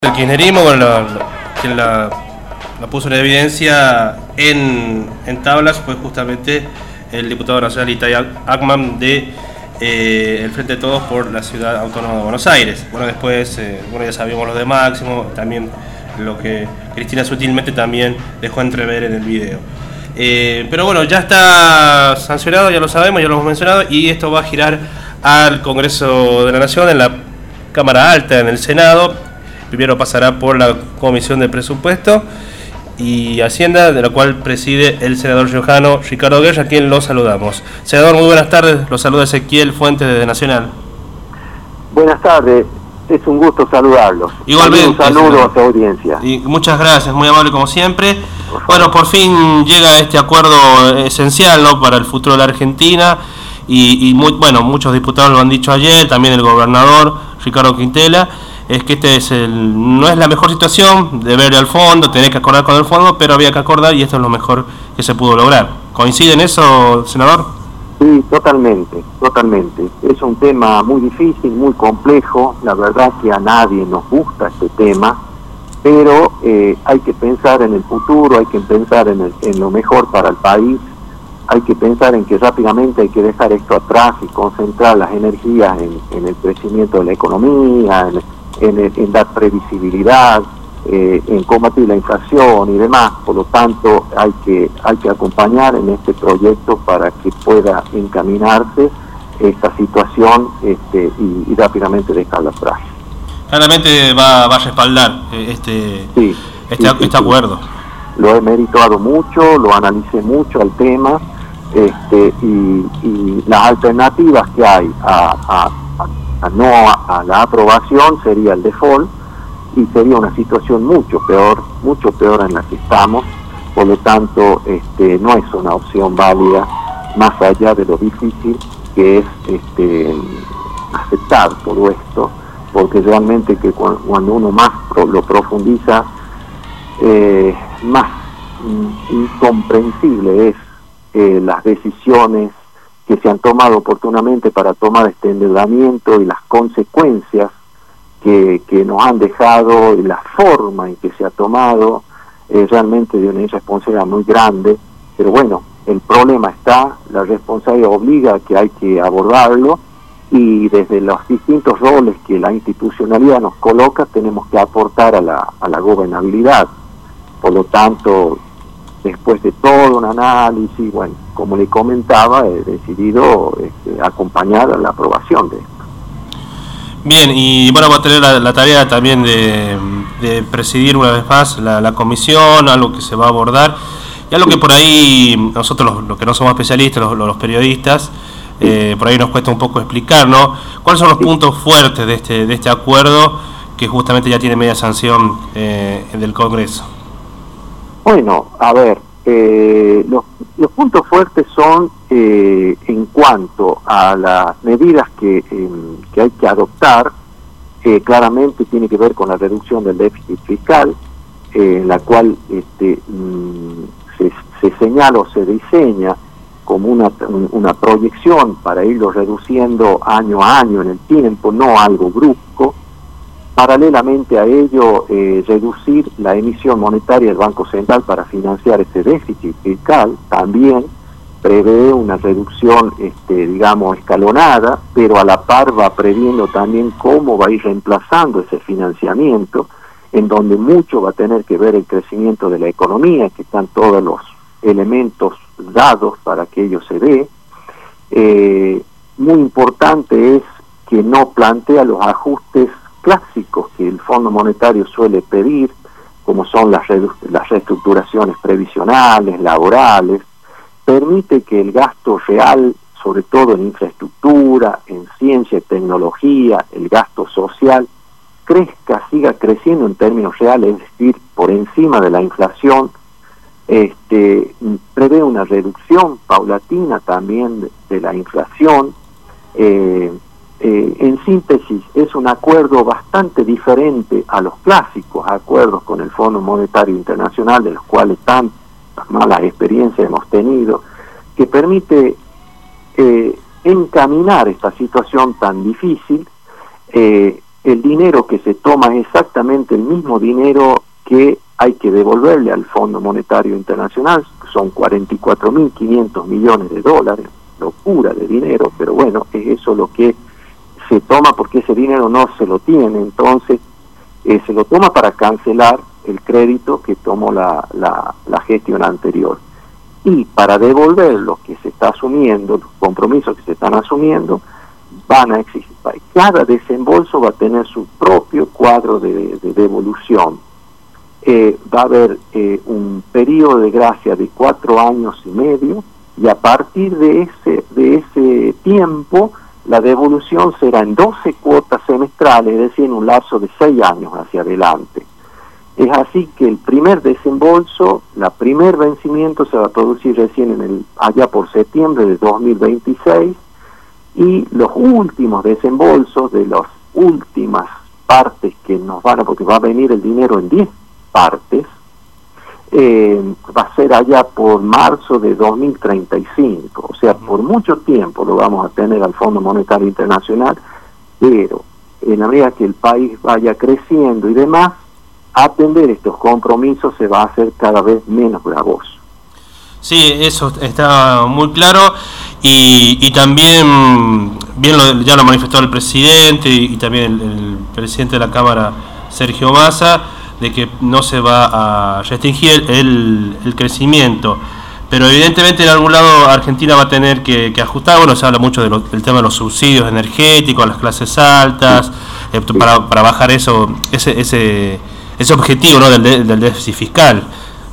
El kirchnerismo, bueno, quien la puso en evidencia en tablas fue justamente el diputado nacional Itay Akman de el Frente de Todos por la Ciudad Autónoma de Buenos Aires. Bueno, después ya sabíamos lo de Máximo, también lo que Cristina sutilmente también dejó entrever en el video. Pero bueno, ya está sancionado, ya lo sabemos, ya lo hemos mencionado, y esto va a girar al Congreso de la Nación, en la Cámara Alta, en el Senado. Primero pasará por la Comisión de Presupuesto y Hacienda, de la cual preside el senador riojano Ricardo Guerra, a quien lo saludamos. Senador, muy buenas tardes, lo saluda Ezequiel Fuentes desde Nacional. Buenas tardes, es un gusto saludarlos. Igualmente. Un saludo a su audiencia. Y muchas gracias, muy amable como siempre. Bueno, por fin llega este acuerdo esencial, ¿no?, para el futuro de la Argentina y muchos diputados lo han dicho ayer, también el gobernador Ricardo Quintela. Es que no es la mejor situación de verle al fondo, tener que acordar con el fondo, pero había que acordar y esto es lo mejor que se pudo lograr. ¿Coincide en eso, senador? Sí, totalmente. Es un tema muy difícil, muy complejo. La verdad que a nadie nos gusta este tema, pero hay que pensar en el futuro, hay que pensar en lo mejor para el país, hay que pensar en que rápidamente hay que dejar esto atrás y concentrar las energías en el crecimiento de la economía, en dar previsibilidad, en combatir la inflación y demás. Por lo tanto, hay que acompañar en este proyecto para que pueda encaminarse esta situación y rápidamente dejarla atrás. Claramente va a respaldar este acuerdo. Lo he meditado mucho, lo analicé mucho al tema, y las alternativas que hay a la aprobación sería el default, y sería una situación mucho peor en la que estamos. Por lo tanto, no es una opción válida, más allá de lo difícil que es aceptar todo esto, porque realmente que cuando uno más lo profundiza, más incomprensible es las decisiones que se han tomado oportunamente para tomar este endeudamiento y las consecuencias que nos han dejado, y la forma en que se ha tomado, realmente de una irresponsabilidad muy grande. Pero bueno, el problema está, la responsabilidad obliga a que hay que abordarlo, y desde los distintos roles que la institucionalidad nos coloca tenemos que aportar a la gobernabilidad. Por lo tanto, después de todo un análisis, bueno, como le comentaba, he decidido acompañar a la aprobación de esto. Bien, y bueno, va a tener la tarea también de presidir una vez más la comisión, algo que se va a abordar, y algo que por ahí nosotros, los que no somos especialistas, los periodistas, por ahí nos cuesta un poco explicar, ¿no? ¿Cuáles son los puntos fuertes de este acuerdo que justamente ya tiene media sanción del Congreso? Bueno, a ver, los puntos fuertes son en cuanto a las medidas que hay que adoptar. Claramente tiene que ver con la reducción del déficit fiscal, en la cual se señala o se diseña como una proyección para irlo reduciendo año a año en el tiempo, no algo brusco. Paralelamente a ello, reducir la emisión monetaria del Banco Central para financiar ese déficit fiscal. También prevé una reducción, escalonada, pero a la par va previendo también cómo va a ir reemplazando ese financiamiento, en donde mucho va a tener que ver el crecimiento de la economía, que están todos los elementos dados para que ello se dé. Muy importante es que no plantea los ajustes clásicos que el Fondo Monetario suele pedir, como son las reestructuraciones previsionales, laborales. Permite que el gasto real, sobre todo en infraestructura, en ciencia y tecnología, el gasto social, crezca, siga creciendo en términos reales, es decir, por encima de la inflación. Prevé una reducción paulatina también de la inflación. En síntesis, es un acuerdo bastante diferente a los clásicos acuerdos con el Fondo Monetario Internacional, de los cuales tantas malas experiencias hemos tenido, que permite encaminar esta situación tan difícil el dinero que se toma es exactamente el mismo dinero que hay que devolverle al Fondo Monetario Internacional, son 44.500 millones de dólares, locura de dinero, pero bueno, es eso lo que se toma porque ese dinero no se lo tiene, entonces se lo toma para cancelar el crédito que tomó la gestión anterior. Y para devolver lo que se está asumiendo, los compromisos que se están asumiendo, van a existir. Cada desembolso va a tener su propio cuadro de devolución. Va a haber un periodo de gracia de 4 años y medio, y a partir de ese tiempo la devolución será en 12 cuotas semestrales, es decir, en un lapso de 6 años hacia adelante. Es así que el primer desembolso, primer vencimiento se va a producir recién allá por septiembre de 2026, y los últimos desembolsos de las últimas partes que nos van a, porque va a venir el dinero en 10 partes, va a ser allá por marzo de 2035, o sea, por mucho tiempo lo vamos a tener al Fondo Monetario Internacional, pero en la medida que el país vaya creciendo y demás, atender estos compromisos se va a hacer cada vez menos gravoso. Sí, eso está muy claro, y también ya lo manifestó el presidente y también el presidente de la Cámara, Sergio Massa, de que no se va a restringir el crecimiento, pero evidentemente en algún lado Argentina va a tener que ajustar. Bueno, se habla mucho del tema de los subsidios energéticos a las clases altas, para bajar ese objetivo, ¿no?, del déficit fiscal.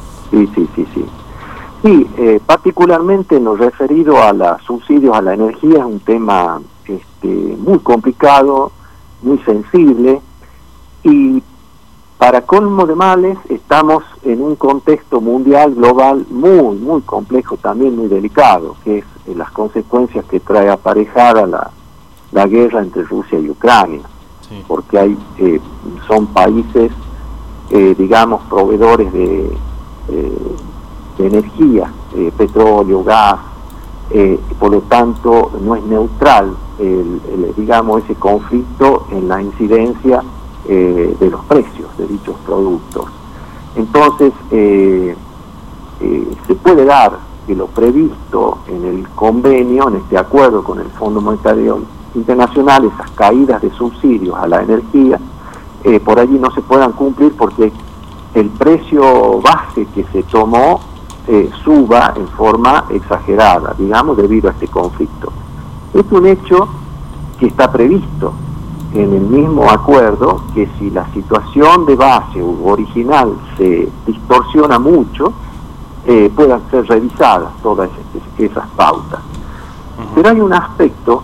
Sí, particularmente en lo referido a los subsidios a la energía es un tema muy complicado, muy sensible, y para colmo de males estamos en un contexto mundial, global, muy, muy complejo, también muy delicado, que es las consecuencias que trae aparejada la guerra entre Rusia y Ucrania, sí. Porque son países, digamos, proveedores de energía, petróleo, gas, por lo tanto no es neutral digamos, ese conflicto en la incidencia de los precios de dichos productos. Entonces se puede dar que lo previsto en el convenio, en este acuerdo con el Fondo Monetario Internacional, esas caídas de subsidios a la energía, por allí no se puedan cumplir porque el precio base que se tomó suba en forma exagerada, digamos, debido a este conflicto. Es un hecho que está previsto en el mismo acuerdo, que si la situación de base original se distorsiona mucho, puedan ser revisadas todas esas pautas. Pero hay un aspecto,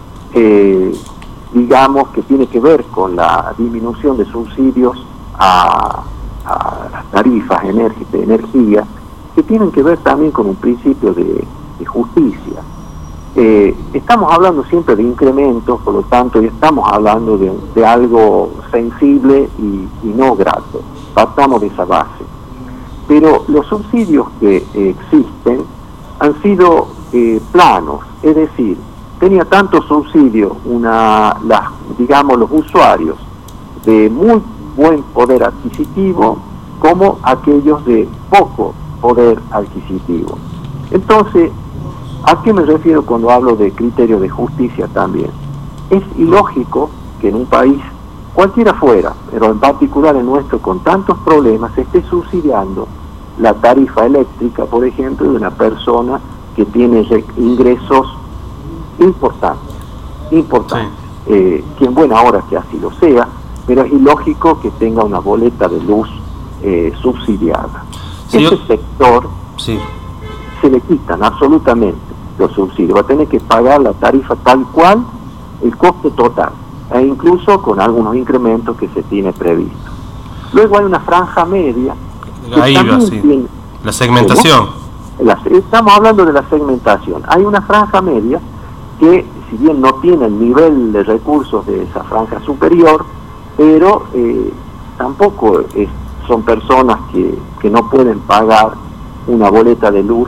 digamos, que tiene que ver con la disminución de subsidios a las tarifas de energía, que tienen que ver también con un principio de justicia. Estamos hablando siempre de incrementos, por lo tanto, y estamos hablando de algo sensible y no grato. Partamos de esa base. Pero los subsidios que existen han sido planos, es decir, tenía tanto subsidio digamos, los usuarios de muy buen poder adquisitivo como aquellos de poco poder adquisitivo. Entonces, ¿a qué me refiero cuando hablo de criterio de justicia también? Es ilógico que en un país, cualquiera fuera, pero en particular en nuestro, con tantos problemas, se esté subsidiando la tarifa eléctrica, por ejemplo, de una persona que tiene ingresos importantes, sí. Que en buena hora que así lo sea, pero es ilógico que tenga una boleta de luz subsidiada. Sí, ese sector sí. Se le quitan absolutamente los subsidios, va a tener que pagar la tarifa tal cual, el costo total, e incluso con algunos incrementos que se tiene previsto. Luego hay una franja media. Ahí va, sí. La segmentación. Estamos hablando de la segmentación. Hay una franja media que, si bien no tiene el nivel de recursos de esa franja superior, pero tampoco son personas que no pueden pagar una boleta de luz,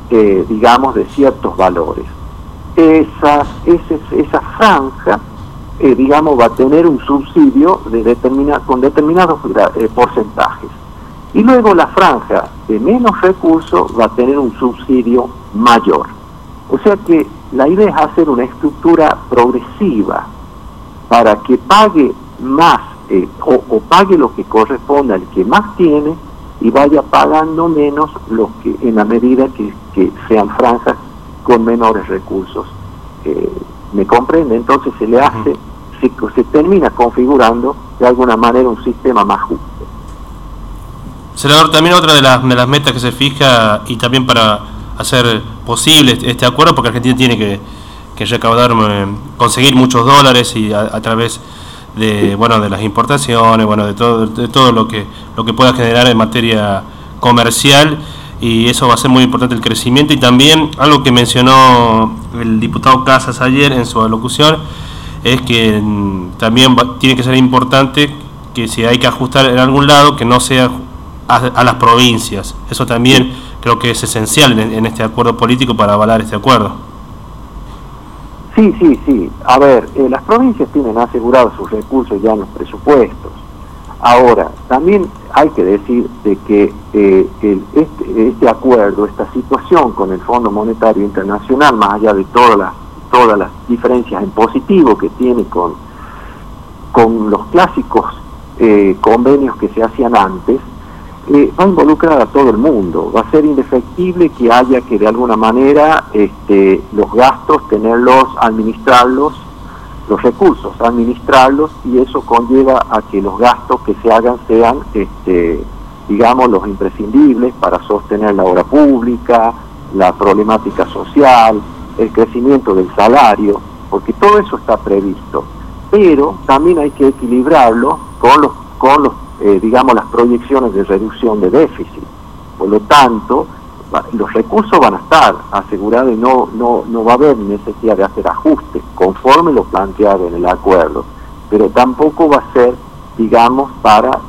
digamos, de ciertos valores. Esa franja digamos, va a tener un subsidio con determinados porcentajes. Y luego la franja de menos recursos va a tener un subsidio mayor. O sea que la idea es hacer una estructura progresiva para que pague más o pague lo que corresponda al que más tiene y vaya pagando menos los que en la medida que sean franjas con menores recursos. ¿Me comprende? Entonces se le hace, se termina configurando de alguna manera un sistema más justo. Senador, también otra de las metas que se fija, y también para hacer posible este acuerdo, porque Argentina tiene que recaudar, conseguir muchos dólares y a través de de las importaciones, de todo lo que pueda generar en materia comercial, y eso va a ser muy importante, el crecimiento. Y también algo que mencionó el diputado Casas ayer en su alocución es que también tiene que ser importante que si hay que ajustar en algún lado, que no sea a las provincias. Eso también creo que es esencial en este acuerdo político para avalar este acuerdo. Sí. A ver, las provincias tienen asegurados sus recursos ya en los presupuestos. Ahora, también hay que decir de que este acuerdo, esta situación con el Fondo Monetario Internacional, más allá de todas las diferencias en positivo que tiene con los clásicos convenios que se hacían antes, va a involucrar a todo el mundo. Va a ser indefectible que haya que de alguna manera los gastos administrarlos, los recursos administrarlos, y eso conlleva a que los gastos que se hagan sean digamos los imprescindibles para sostener la obra pública, la problemática social, el crecimiento del salario, porque todo eso está previsto. Pero también hay que equilibrarlo con digamos las proyecciones de reducción de déficit. Por lo tanto, los recursos van a estar asegurados y no va a haber necesidad de hacer ajustes conforme lo planteado en el acuerdo, pero tampoco va a ser, digamos, para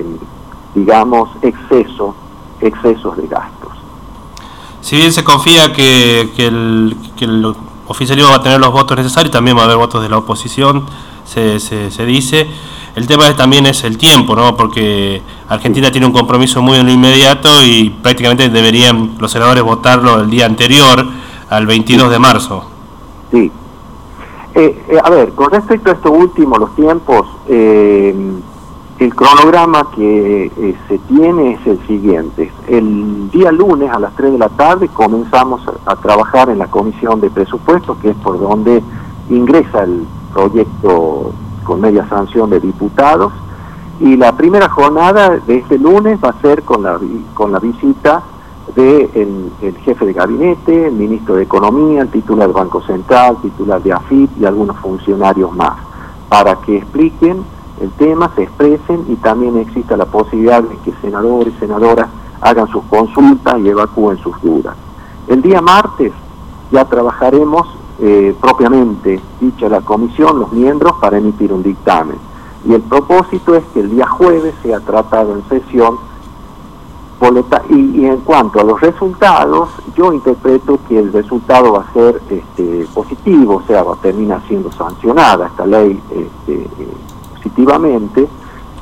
excesos de gastos. Si bien se confía que el oficialismo va a tener los votos necesarios, también va a haber votos de la oposición, se dice. El tema también es el tiempo, ¿no? Porque Argentina tiene un compromiso muy en lo inmediato y prácticamente deberían los senadores votarlo el día anterior, al 22 de marzo. Sí. A ver, con respecto a esto último, los tiempos, el cronograma que se tiene es el siguiente. El día lunes a las 3 de la tarde comenzamos a trabajar en la Comisión de Presupuestos, que es por donde ingresa el proyecto con media sanción de diputados, y la primera jornada de este lunes va a ser con la visita del jefe de gabinete, el ministro de Economía, el titular del Banco Central, titular de AFIP y algunos funcionarios más, para que expliquen el tema, se expresen, y también exista la posibilidad de que senadores y senadoras hagan sus consultas y evacúen sus dudas. El día martes ya trabajaremos propiamente dicha la comisión, los miembros, para emitir un dictamen. Y el propósito es que el día jueves sea tratado en sesión. Y en cuanto a los resultados, yo interpreto que el resultado va a ser positivo, o sea, va a terminar siendo sancionada esta ley positivamente.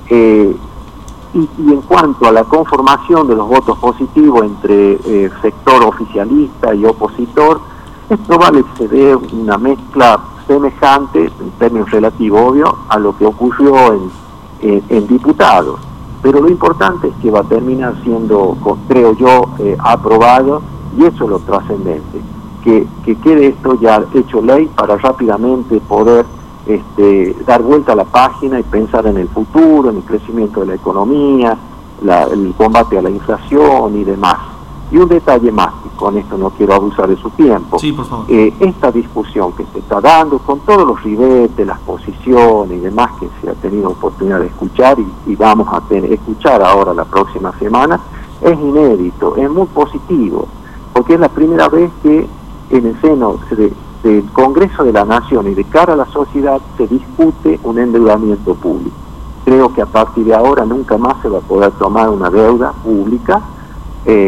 Y en cuanto a la conformación de los votos positivos entre sector oficialista y opositor, es probable que se dé una mezcla semejante, en términos relativos, obvio, a lo que ocurrió en diputados. Pero lo importante es que va a terminar siendo, creo yo, aprobado, y eso es lo trascendente, que quede esto ya hecho ley para rápidamente poder dar vuelta a la página y pensar en el futuro, en el crecimiento de la economía, el combate a la inflación y demás. Y un detalle más, y con esto no quiero abusar de su tiempo. Sí, por favor. Esta discusión que se está dando, con todos los ribetes, las posiciones y demás que se ha tenido oportunidad de escuchar y vamos a escuchar ahora la próxima semana, es inédito, es muy positivo, porque es la primera vez que en el seno del Congreso de la Nación y de cara a la sociedad se discute un endeudamiento público. Creo que a partir de ahora nunca más se va a poder tomar una deuda pública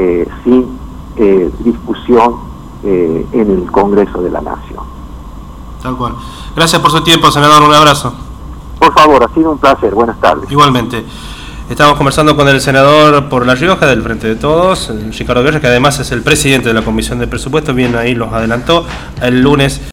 sin discusión en el Congreso de la Nación. Tal cual. Gracias por su tiempo, senador. Un abrazo. Por favor, ha sido un placer. Buenas tardes. Igualmente. Estamos conversando con el senador por La Rioja del Frente de Todos, Ricardo Guerra, que además es el presidente de la Comisión de Presupuestos. Bien, ahí los adelantó el lunes.